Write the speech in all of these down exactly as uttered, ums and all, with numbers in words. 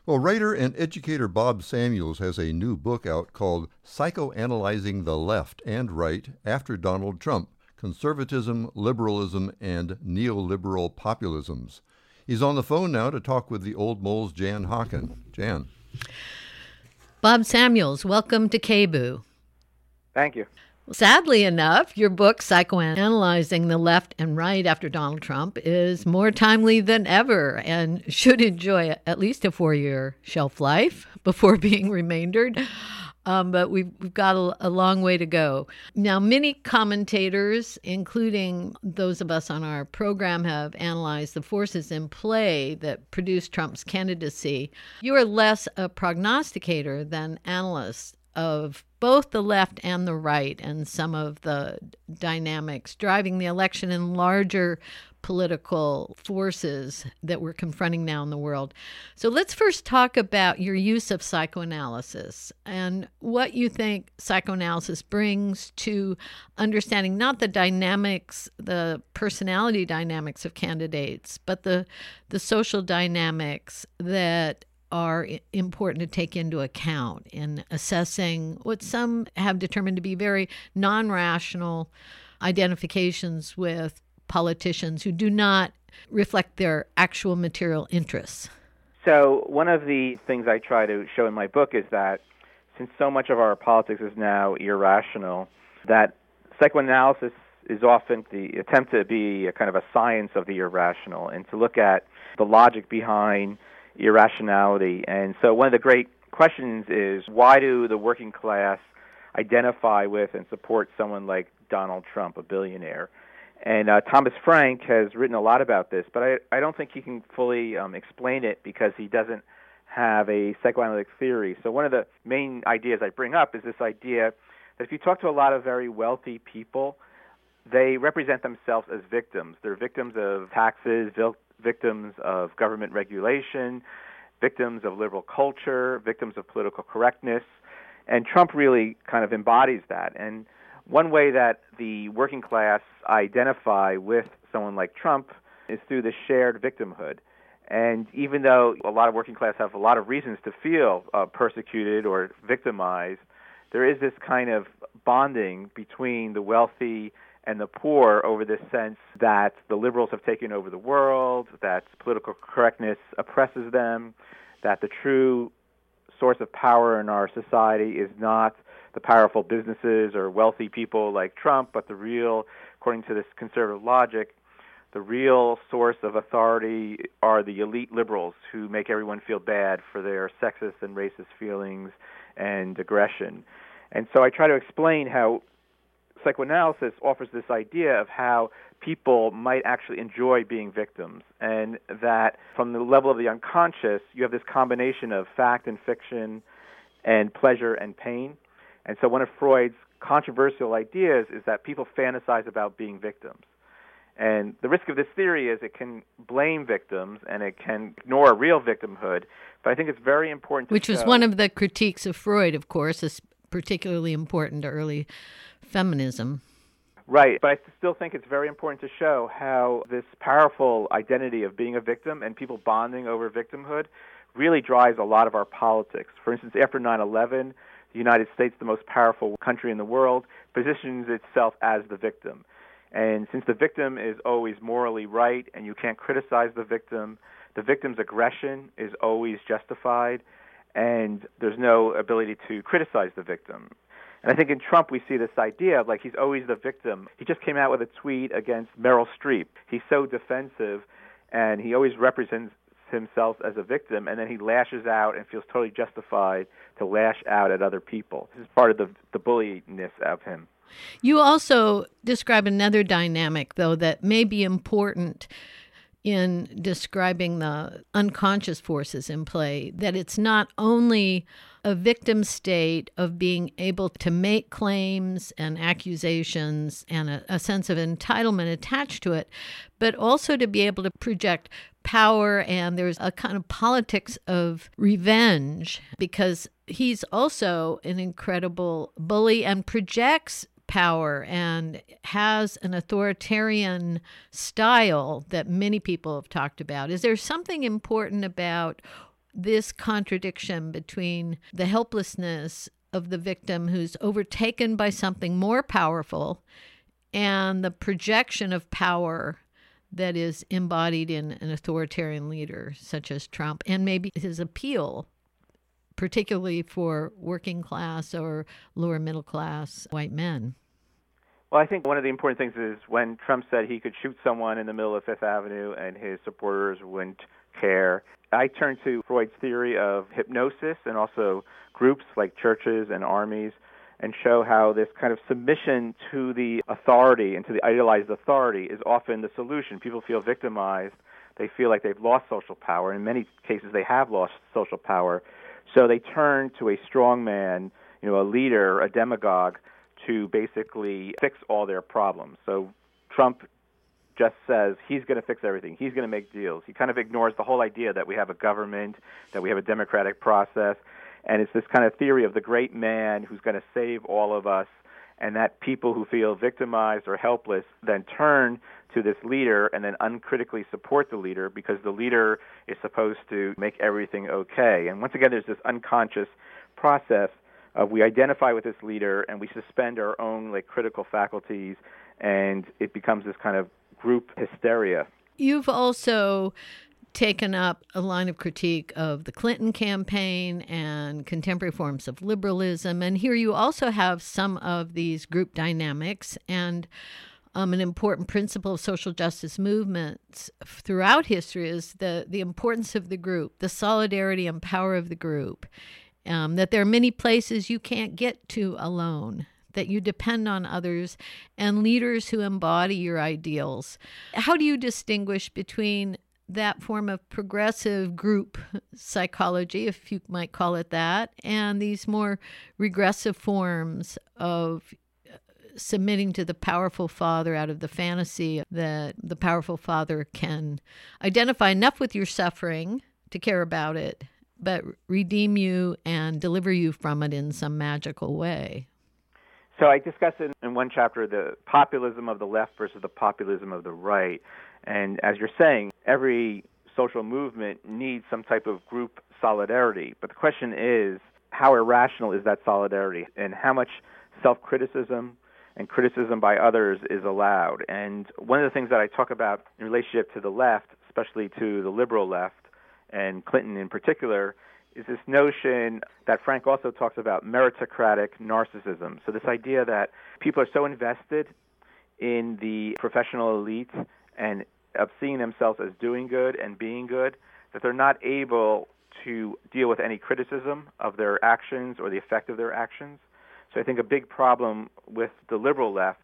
Well, writer and educator Bob Samuels has a new book out called Psychoanalyzing the Left and Right After Donald Trump, Conservatism, Liberalism, and Neoliberal Populisms. He's on the phone now to talk with the Old Mole's Jan Hockin. Jan. Bob Samuels, welcome to K B U. Thank you. Sadly enough, your book, Psychoanalyzing the Left and Right After Donald Trump, is more timely than ever and should enjoy at least a four-year shelf life before being remaindered. Um, but we've, we've got a, a long way to go. Now, many commentators, including those of us on our program, have analyzed the forces in play that produced Trump's candidacy. You are less a prognosticator than analyst of both the left and the right and some of the dynamics driving the election and larger political forces that we're confronting now in the world. So let's first talk about your use of psychoanalysis and what you think psychoanalysis brings to understanding not the dynamics, the personality dynamics of candidates, but the the social dynamics that are important to take into account in assessing what some have determined to be very non-rational identifications with politicians who do not reflect their actual material interests. So one of the things I try to show in my book is that since so much of our politics is now irrational, that psychoanalysis is often the attempt to be a kind of a science of the irrational and to look at the logic behind irrationality. And so one of the great questions is, why do the working class identify with and support someone like Donald Trump, a billionaire? And uh, Thomas Frank has written a lot about this, but I, I don't think he can fully um, explain it because he doesn't have a psychoanalytic theory. So one of the main ideas I bring up is this idea that if you talk to a lot of very wealthy people, they represent themselves as victims. They're victims of taxes, victims of government regulation, victims of liberal culture, victims of political correctness. And Trump really kind of embodies that. And one way that the working class identify with someone like Trump is through the shared victimhood. And even though a lot of working class have a lot of reasons to feel uh, persecuted or victimized, there is this kind of bonding between the wealthy and the poor over this sense that the liberals have taken over the world, that political correctness oppresses them, that the true source of power in our society is not the powerful businesses or wealthy people like Trump, but the real, according to this conservative logic, the real source of authority are the elite liberals who make everyone feel bad for their sexist and racist feelings and aggression. And so I try to explain how psychoanalysis offers this idea of how people might actually enjoy being victims, and that from the level of the unconscious, you have this combination of fact and fiction and pleasure and pain. And so one of Freud's controversial ideas is that people fantasize about being victims. And the risk of this theory is it can blame victims and it can ignore a real victimhood, but I think it's very important to Which was show, one of the critiques of Freud, of course, is particularly important to early feminism. Right, but I still think it's very important to show how this powerful identity of being a victim and people bonding over victimhood really drives a lot of our politics. For instance, after nine eleven, the United States, the most powerful country in the world, positions itself as the victim. And since the victim is always morally right and you can't criticize the victim, the victim's aggression is always justified, and there's no ability to criticize the victim. And I think in Trump we see this idea of like he's always the victim. He just came out with a tweet against Meryl Streep. He's so defensive, and he always represents himself as a victim, and then he lashes out and feels totally justified to lash out at other people. This is part of the, the bulliness of him. You also describe another dynamic, though, that may be important in describing the unconscious forces in play, that it's not only a victim state of being able to make claims and accusations and a, a sense of entitlement attached to it, but also to be able to project power, and there's a kind of politics of revenge because he's also an incredible bully and projects power and has an authoritarian style that many people have talked about. Is there something important about this contradiction between the helplessness of the victim who's overtaken by something more powerful and the projection of power that is embodied in an authoritarian leader such as Trump, and maybe his appeal, particularly for working class or lower middle class white men? Well, I think one of the important things is when Trump said he could shoot someone in the middle of Fifth Avenue and his supporters wouldn't care, I turned to Freud's theory of hypnosis and also groups like churches and armies, and show how this kind of submission to the authority and to the idealized authority is often the solution. People feel victimized. They feel like they've lost social power. In many cases, they have lost social power. So they turn to a strong man, you know, a leader, a demagogue, to basically fix all their problems. So Trump just says he's going to fix everything. He's going to make deals. He kind of ignores the whole idea that we have a government, that we have a democratic process. And it's this kind of theory of the great man who's going to save all of us, and that people who feel victimized or helpless then turn to this leader and then uncritically support the leader because the leader is supposed to make everything okay. And once again, there's this unconscious process of we identify with this leader and we suspend our own like critical faculties, and it becomes this kind of group hysteria. You've also taken up a line of critique of the Clinton campaign and contemporary forms of liberalism. And here you also have some of these group dynamics and um, an important principle of social justice movements throughout history is the, the importance of the group, the solidarity and power of the group, um, that there are many places you can't get to alone, that you depend on others and leaders who embody your ideals. How do you distinguish between that form of progressive group psychology, if you might call it that, and these more regressive forms of submitting to the powerful father out of the fantasy that the powerful father can identify enough with your suffering to care about it, but redeem you and deliver you from it in some magical way? So I discuss in, in one chapter the populism of the left versus the populism of the right. And as you're saying, every social movement needs some type of group solidarity. But the question is, how irrational is that solidarity, and how much self-criticism and criticism by others is allowed? And one of the things that I talk about in relationship to the left, especially to the liberal left, and Clinton in particular, is this notion that Frank also talks about, meritocratic narcissism. So this idea that people are so invested in the professional elite and of seeing themselves as doing good and being good, that they're not able to deal with any criticism of their actions or the effect of their actions. So I think a big problem with the liberal left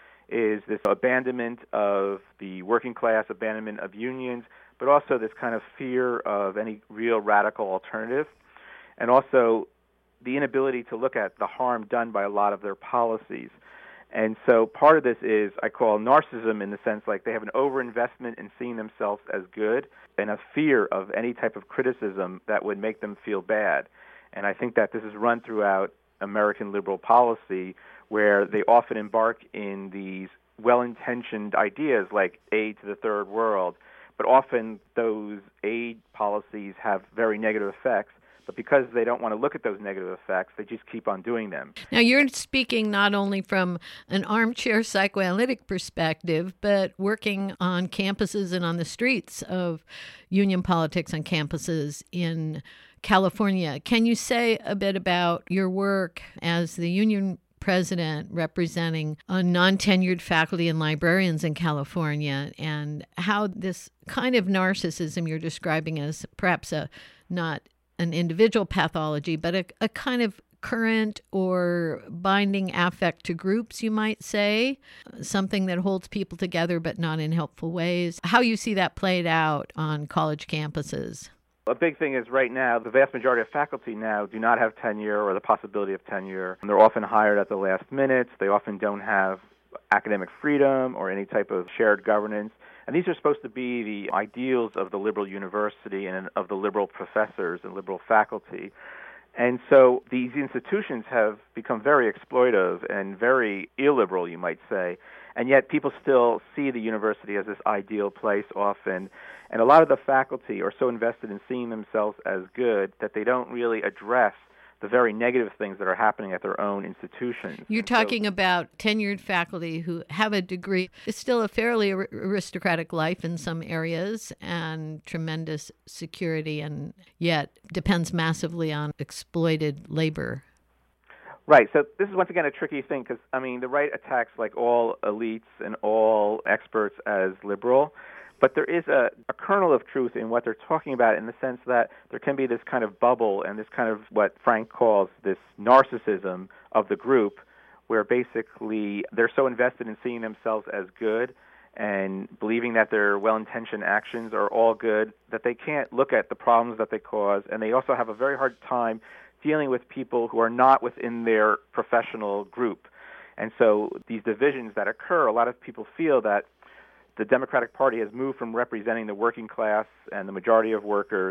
is this abandonment of the working class, abandonment of unions, but also this kind of fear of any real radical alternative, and also the inability to look at the harm done by a lot of their policies. And so part of this is, I call narcissism, in the sense like they have an overinvestment in seeing themselves as good and a fear of any type of criticism that would make them feel bad. And I think that this is run throughout American liberal policy, where they often embark in these well-intentioned ideas like aid to the third world, but often those aid policies have very negative effects. But because they don't want to look at those negative effects, they just keep on doing them. Now, you're speaking not only from an armchair psychoanalytic perspective, but working on campuses and on the streets of union politics on campuses in California. Can you say a bit about your work as the union president representing uh, non-tenured faculty and librarians in California, and how this kind of narcissism you're describing as perhaps a not an individual pathology, but a, a kind of current or binding affect to groups, you might say, something that holds people together but not in helpful ways, how you see that played out on college campuses? A big thing is right now, the vast majority of faculty now do not have tenure or the possibility of tenure. They're often hired at the last minute. They often don't have academic freedom or any type of shared governance. And these are supposed to be the ideals of the liberal university and of the liberal professors and liberal faculty. And so these institutions have become very exploitive and very illiberal, you might say, and yet people still see the university as this ideal place often. And a lot of the faculty are so invested in seeing themselves as good that they don't really address the very negative things that are happening at their own institutions. You're and talking so, about tenured faculty who have a degree. It's still a fairly ar- aristocratic life in some areas and tremendous security, and yet depends massively on exploited labor. Right. So this is once again a tricky thing because, I mean, the right attacks like all elites and all experts as liberal. But there is a, a kernel of truth in what they're talking about in the sense that there can be this kind of bubble and this kind of what Frank calls this narcissism of the group where basically they're so invested in seeing themselves as good and believing that their well-intentioned actions are all good that they can't look at the problems that they cause. And they also have a very hard time dealing with people who are not within their professional group. And so these divisions that occur, a lot of people feel that the Democratic Party has moved from representing the working class and the majority of workers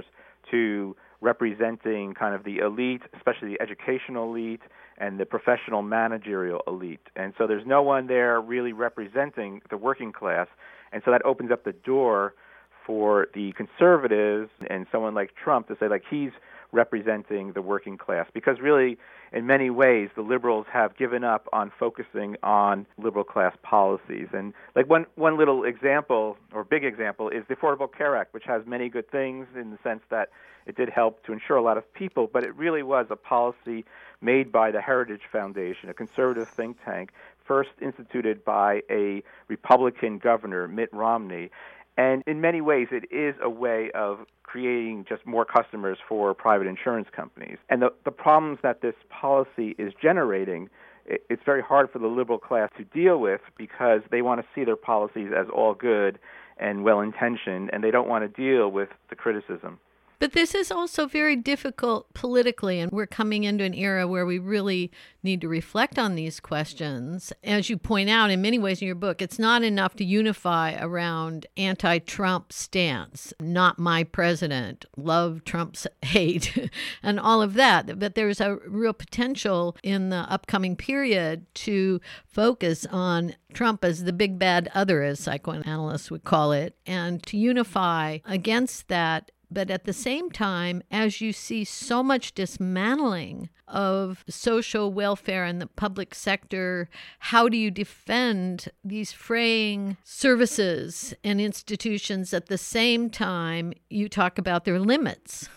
to representing kind of the elite, especially the educational elite and the professional managerial elite. And so there's no one there really representing the working class. And so that opens up the door for the conservatives and someone like Trump to say, like, he's representing the working class. Because really, in many ways, the liberals have given up on focusing on liberal class policies. And like one, one little example, or big example, is the Affordable Care Act, which has many good things in the sense that it did help to insure a lot of people, but it really was a policy made by the Heritage Foundation, a conservative think tank, first instituted by a Republican governor, Mitt Romney. And in many ways, it is a way of creating just more customers for private insurance companies. And the, the problems that this policy is generating, it, it's very hard for the liberal class to deal with because they want to see their policies as all good and well-intentioned, and they don't want to deal with the criticism. But this is also very difficult politically, and we're coming into an era where we really need to reflect on these questions. As you point out in many ways in your book, it's not enough to unify around anti-Trump stance, not my president, love Trump's hate, and all of that. But there's a real potential in the upcoming period to focus on Trump as the big bad other, as psychoanalysts would call it, and to unify against that. But at the same time, as you see so much dismantling of social welfare in the public sector, how do you defend these fraying services and institutions at the same time you talk about their limits?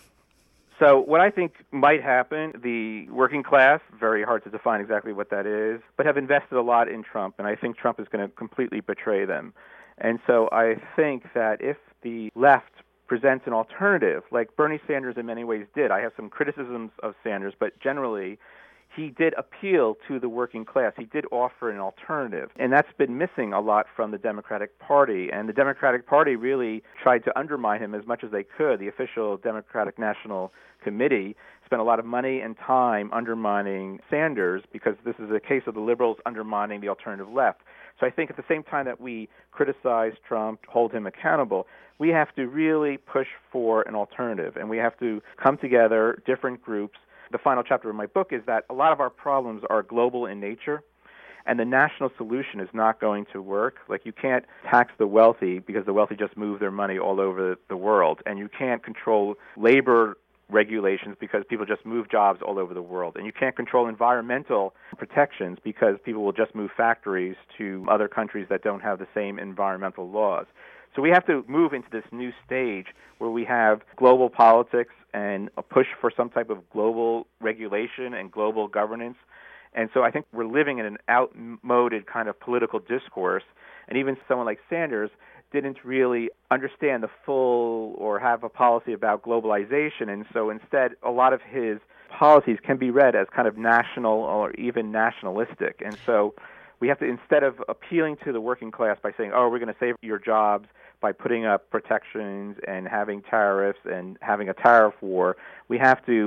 So what I think might happen, the working class, very hard to define exactly what that is, but have invested a lot in Trump, and I think Trump is going to completely betray them. And so I think that if the left presents an alternative, like Bernie Sanders in many ways did. I have some criticisms of Sanders, but generally he did appeal to the working class. He did offer an alternative, and that's been missing a lot from the Democratic Party. And the Democratic Party really tried to undermine him as much as they could. The official Democratic National Committee spent a lot of money and time undermining Sanders because this is a case of the liberals undermining the alternative left. So I think at the same time that we criticize Trump, hold him accountable, we have to really push for an alternative, and we have to come together, different groups. The final chapter of my book is that a lot of our problems are global in nature, and the national solution is not going to work. Like, you can't tax the wealthy because the wealthy just move their money all over the world, and you can't control labor regulations because people just move jobs all over the world. And you can't control environmental protections because people will just move factories to other countries that don't have the same environmental laws. So we have to move into this new stage where we have global politics and a push for some type of global regulation and global governance. And so I think we're living in an outmoded kind of political discourse. And even someone like Sanders didn't really understand the full or have a policy about globalization. And so instead, a lot of his policies can be read as kind of national or even nationalistic. And so we have to, instead of appealing to the working class by saying, oh, we're going to save your jobs by putting up protections and having tariffs and having a tariff war, we have to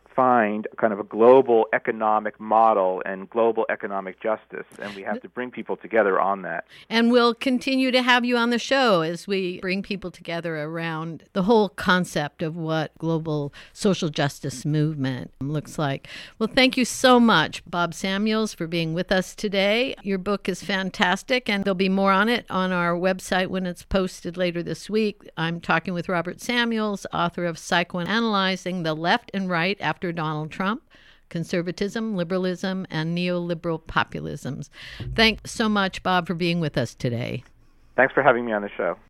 find kind of a global economic model and global economic justice, and we have to bring people together on that. And we'll continue to have you on the show as we bring people together around the whole concept of what global social justice movement looks like. Well, thank you so much, Bob Samuels, for being with us today. Your book is fantastic, and there'll be more on it on our website when it's posted later this week. I'm talking with Robert Samuels, author of Psychoanalyzing the Left and Right After Donald Trump, Conservatism, Liberalism, and Neoliberal Populisms. Thanks so much, Bob, for being with us today. Thanks for having me on the show.